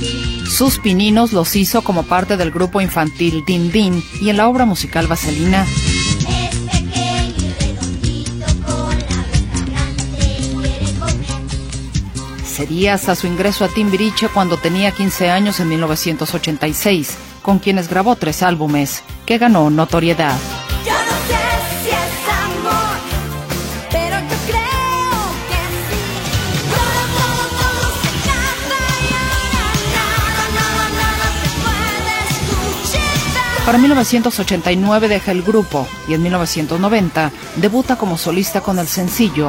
Sus pininos los hizo como parte del grupo infantil Din Din y en la obra musical Vaselina. Sería hasta su ingreso a Timbiriche cuando tenía 15 años en 1986, con quienes grabó 3 álbumes, que ganó notoriedad. Yo no sé si es amor, pero yo creo que sí. Todo se acaba y ahora nada se puede escuchar. Para 1989 deja el grupo y en 1990 debuta como solista con el sencillo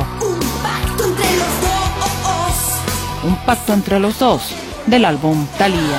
Un pacto entre los dos, del álbum Thalía.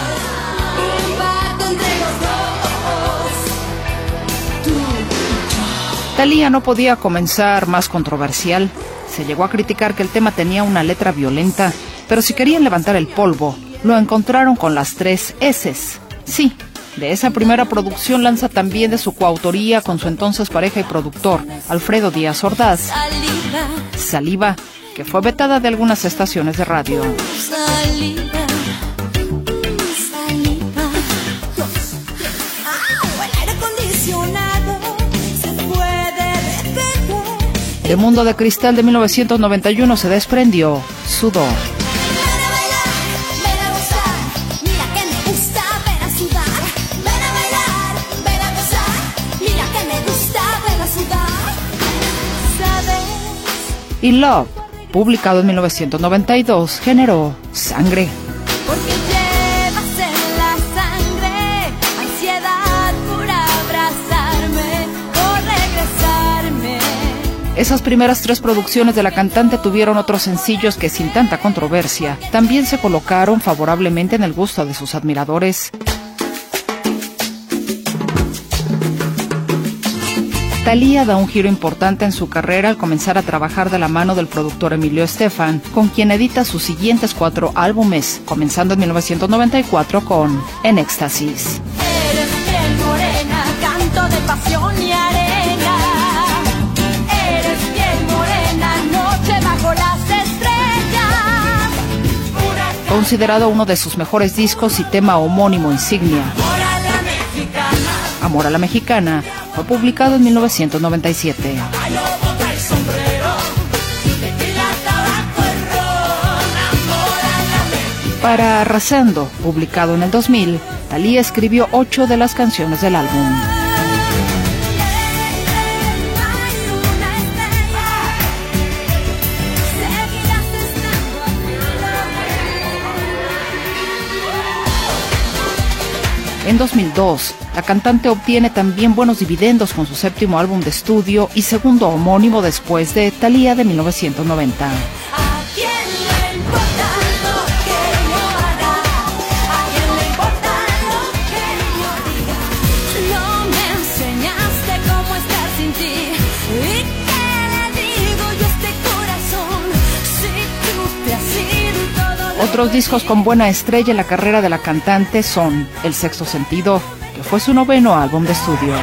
Thalía no podía comenzar más controversial. Se llegó a criticar que el tema tenía una letra violenta, pero si querían levantar el polvo, lo encontraron con las 3 S's. Sí, de esa primera producción lanza también de su coautoría con su entonces pareja y productor, Alfredo Díaz Ordaz, Saliva, que fue vetada de algunas estaciones de radio. De Mundo de Cristal de 1991 se desprendió Sudor. Y Love, publicado en 1992, generó Sangre. Porque llevas en la sangre ansiedad por abrazarme, por regresarme. Esas primeras 3 producciones de la cantante tuvieron otros sencillos que, sin tanta controversia, también se colocaron favorablemente en el gusto de sus admiradores. Thalía da un giro importante en su carrera al comenzar a trabajar de la mano del productor Emilio Estefan, con quien edita sus siguientes 4 álbumes, comenzando en 1994 con En Éxtasis. Eres piel morena, canto de pasión y arena. Eres piel morena, noche bajo las estrellas. Considerado uno de sus mejores discos y tema homónimo insignia. Amor a la Mexicana fue publicado en 1997. Para Arrasando, publicado en el 2000, Thalía escribió 8 de las canciones del álbum. En 2002, la cantante obtiene también buenos dividendos con su 7º álbum de estudio y segundo homónimo después de Thalía de 1990. Otros discos con buena estrella en la carrera de la cantante son El Sexto Sentido, que fue su 9º álbum de estudio.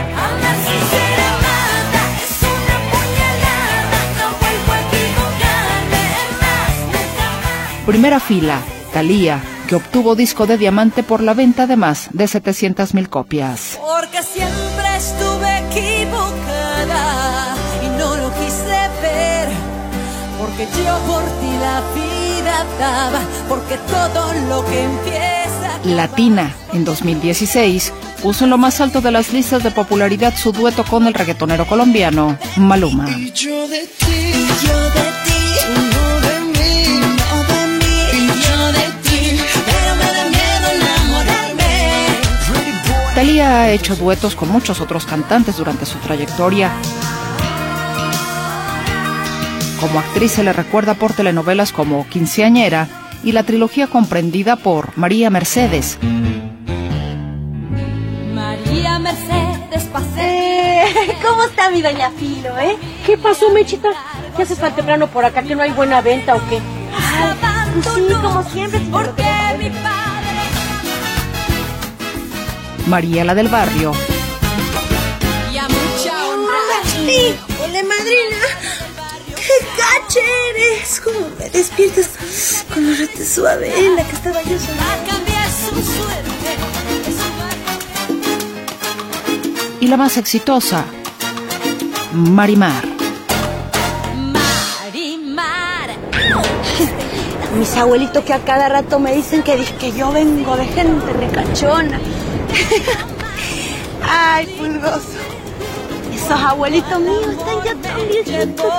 Primera Fila, Thalía, que obtuvo disco de diamante por la venta de más de 700,000 copias. Porque siempre estuve equivocada y no lo quise ver, porque yo por ti la vida daba, porque todo lo que empieza... Latina, en 2016, puso en lo más alto de las listas de popularidad su dueto con el reggaetonero colombiano Maluma. Y yo de ti, no de mí, no de mí, y yo de ti, pero me da miedo enamorarme. Thalía ha hecho duetos con muchos otros cantantes durante su trayectoria. Como actriz se le recuerda por telenovelas como Quinceañera y la trilogía comprendida por María Mercedes. María Mercedes ¿Cómo está mi doña Filo, ¿Qué pasó, Mechita? ¿Qué haces tan temprano por acá? ¿Que no hay buena venta o qué? Ay, pues sí, como siempre. Porque mi padre... María la del Barrio. Y a mucha honra. Sí, hola, madrina. ¡Qué cacha eres! ¿Cómo me despiertas con los retes suave en la que estaba yo sola? A cambiar su tengo suerte. Y la más exitosa, Marimar. Marimar. Mis abuelitos que a cada rato me dicen que yo vengo de gente ricachona. Ay, pulgoso. Esos abuelitos míos están ya tan viejitos.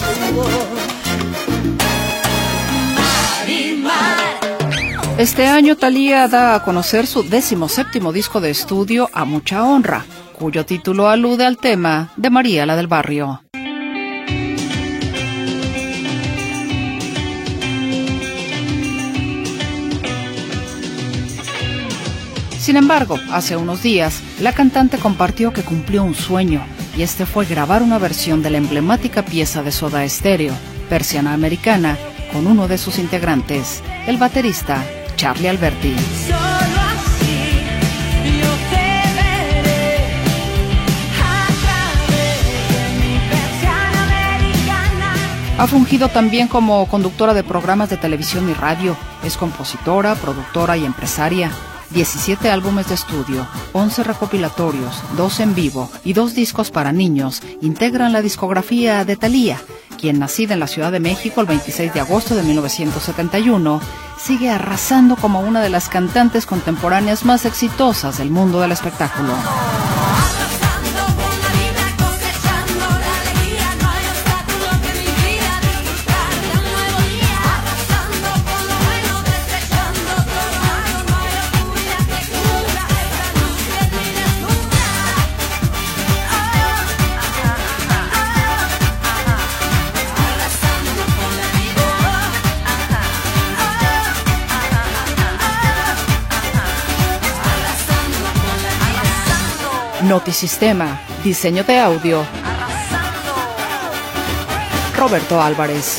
Este año Thalía da a conocer su 17º disco de estudio, A Mucha Honra, cuyo título alude al tema de María la del Barrio. Sin embargo, hace unos días, la cantante compartió que cumplió un sueño, y este fue grabar una versión de la emblemática pieza de Soda Stereo, Persiana Americana, con uno de sus integrantes, el baterista Charlie Alberti. Solo así yo te veré a través de mi persiana americana. Ha fungido también como conductora de programas de televisión y radio. Es compositora, productora y empresaria. 17 álbumes de estudio, 11 recopilatorios, 2 en vivo y 2 discos para niños integran la discografía de Thalía, quien, nacida en la Ciudad de México el 26 de agosto de 1971, sigue arrasando como una de las cantantes contemporáneas más exitosas del mundo del espectáculo. Arrasando con la vida, cosechando la alegría, no hay obstáculo que me impida disfrutar de un nuevo día. Arrasando con lo bueno, destrechando todo lo malo, no hay oscuridad que cubra esta luz que en mí deslumbra. Arrasando con la vida. Arrasando con la vida. Notisistema, diseño de audio, Roberto Álvarez.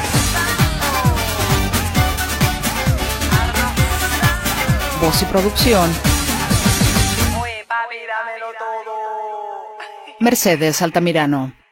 Voz y producción, Mercedes Altamirano.